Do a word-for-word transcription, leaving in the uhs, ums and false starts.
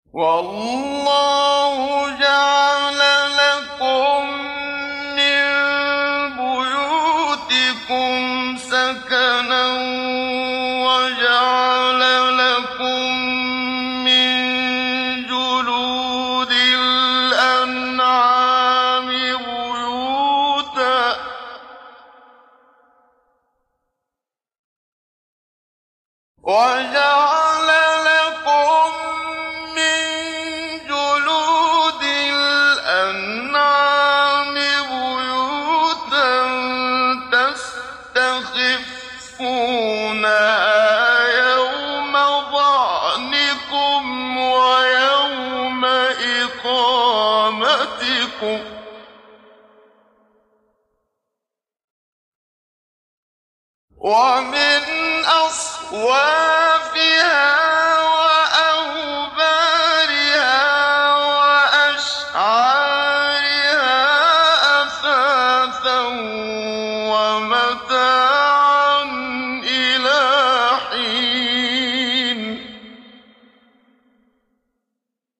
وَاللَّهُ جَعَلَ لَكُم مِّن بُيُوتِكُمْ سَكَنًا وَجَعَلَ لَكُم مِّن جُلُودِ الْأَنْعَامِ بُيُوتًا وَجَعَلَ لَكُم مِّن جُلُودِ الْأَنْعَامِ بُيُوتًا تَسْتَخِفُّونَهَا يَوْمَ ظَعْنِكُمْ وَيَوْمَ إِقَامَتِكُمْ ۚ وَمِنْ أَصْوَافِهَا وَأَوْبَارِهَا وَأَشْعَارِهَا أَثَاثًا وَمَتَاعًا